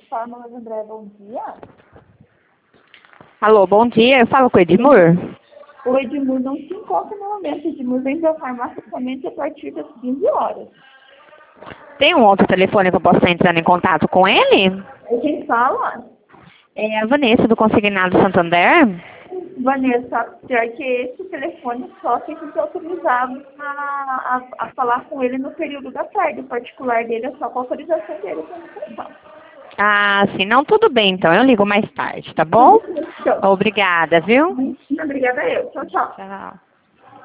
Fórmulas André, bom dia. Alô, bom dia. Eu falo com o Edmur. O Edmur não se encontra no momento. O Edmur vem da farmácia somente a partir das 15 horas. Tem um outro telefone que eu posso estar entrando em contato com ele? E quem fala? É a Vanessa do Consignado Santander. Vanessa, pior que esse telefone só tem que ser autorizado a falar com ele no período da tarde. O particular dele é só com a autorização dele para conversar. Ah, sim. Não, tudo bem, então. Eu ligo mais tarde, tá bom? Obrigada, viu? Obrigada eu. Tchau, tchau. Tchau.